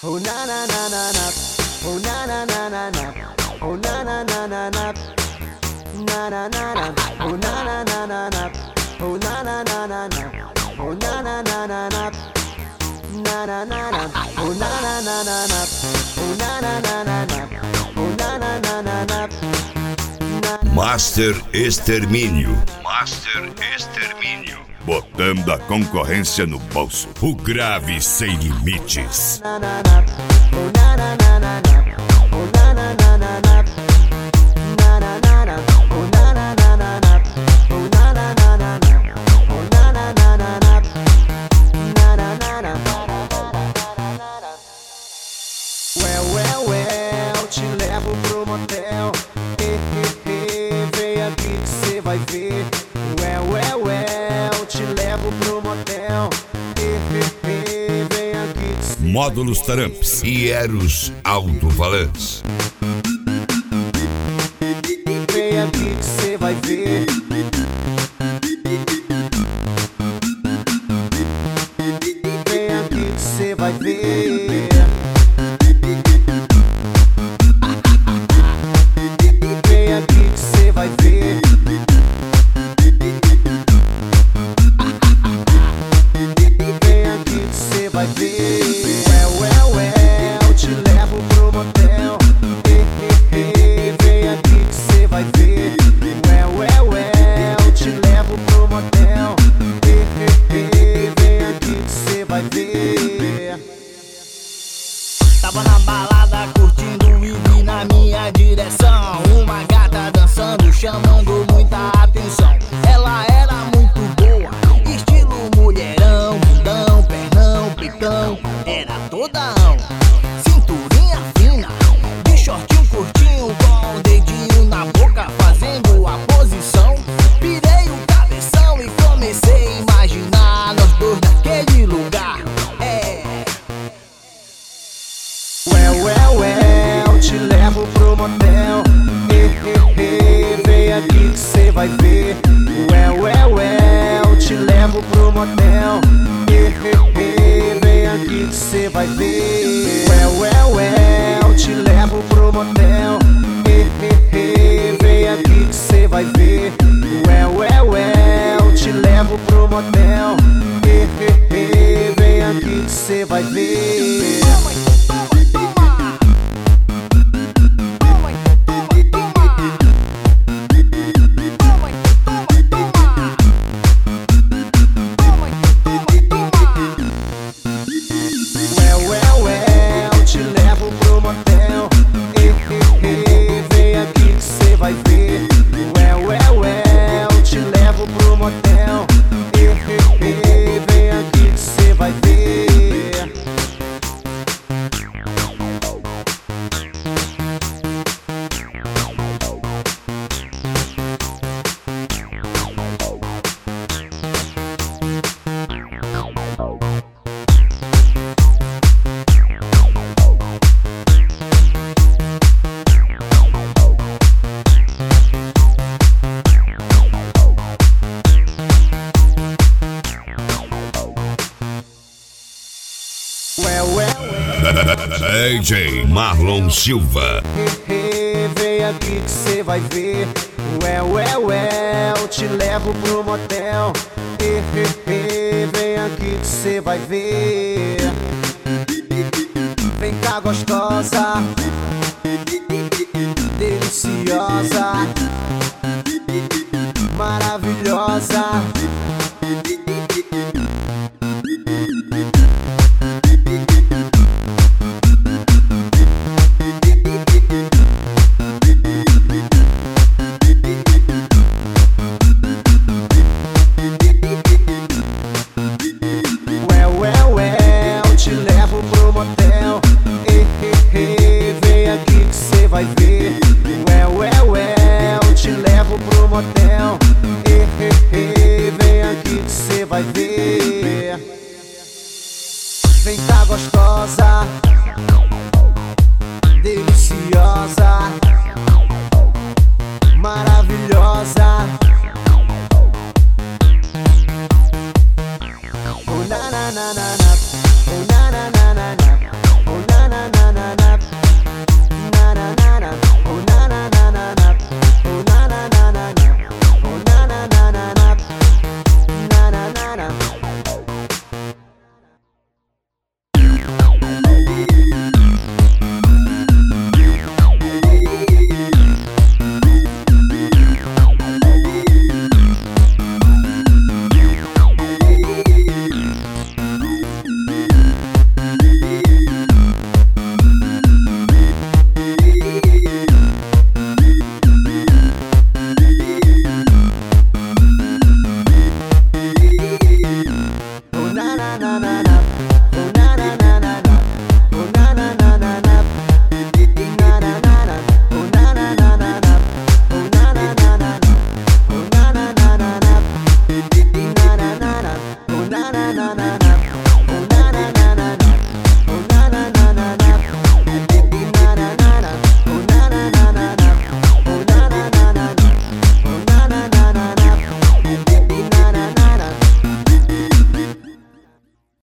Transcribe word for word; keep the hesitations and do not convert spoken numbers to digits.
Oh na na na na na, oh na na na na na, oh na na na na na, na na na na, oh na na na na na, oh na na na na na, oh na na na na na, na na na na, oh na na na na na, oh na na na na na, oh na na na na na. Master Extermínio. Master Extermínio. Botando a concorrência no bolso. O grave sem limites. Well, well, well, te levo pro motel. Vem aqui que cê vai ver. Well, well, well, te levo pro motel. Vem aqui que cê Módulos Taramps e Eros Alto-Falantes. Vem aqui que cê vai ver. Vem aqui que cê vai ver. Vem aqui que cê vai ver. Vem aqui que cê vai ver. Well, well, well, te levo pro motel. Vem aqui que cê vai ver. Well, well, well, te levo pro motel. Vem aqui que cê vai ver. Tava na balada curtindo e vi na minha direção uma gata dançando, chamando muita atenção. Ela era muito boa, estilo mulherão, bundão, pernão, picão, era todão. Cinturinha fina, de shortinho curtinho, com o dedinho na boca fazendo a posição. Virei o cabeção e comecei a imaginar nós dois naquele lugar. É. Well, well, well, te levo pro motel. Vem aqui que cê vai ver. Well, well, well, te levo pro motel. Vem aqui que cê vai ver. Well, well, well, te levo pro motel. Vem aqui que cê vai ver. Well, well, well, te levo pro motel. Vem aqui que cê vai ver. Well, well, well, te levo pro motel. Vem aqui que cê vai ver. Well, well, well, te levo pro motel. Vem aqui que cê vai ver. Well, well, well. D J Marlon Silva. Vem aqui que cê vai ver. Well, well, well, te levo pro motel. Vem aqui que cê vai ver. Vem cá gostosa, deliciosa, maravilhosa.